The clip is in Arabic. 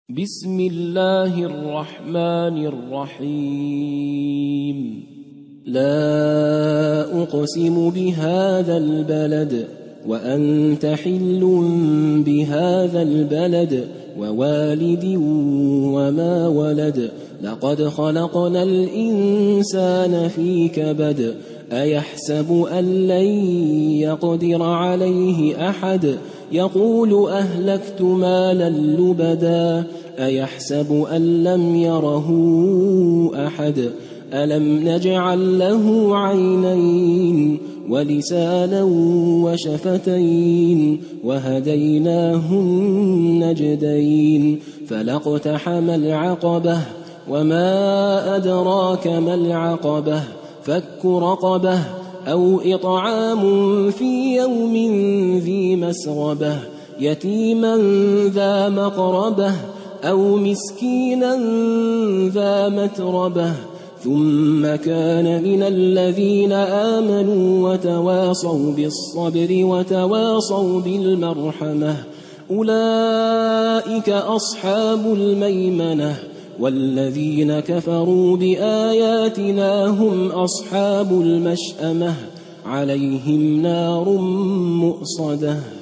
بسم الله الرحمن الرحيم. لا أقسم بهذا البلد وأنت حل بهذا البلد ووالد وما ولد. لقد خلقنا الإنسان في كبد. أيحسب أن لن يقدر عليه أحد. يقول أهلكت مالا لبدا. أيحسب أن لم يره أحد. ألم نجعل له عينين ولسانا وشفتين وهديناه النجدين. فلاقتحم العقبة وما أدراك ما العقبة. فك رقبة أو إطعام في يوم ذي مسغبة. يتيما ذا مقربة أو مسكينا ذا متربة. ثم كان من الذين آمنوا وتواصوا بالصبر وتواصوا بالمرحمة. أولئك أصحاب الميمنة. والذين كفروا بآياتنا هم أصحاب المشأمة. عليهم نار مؤصدة.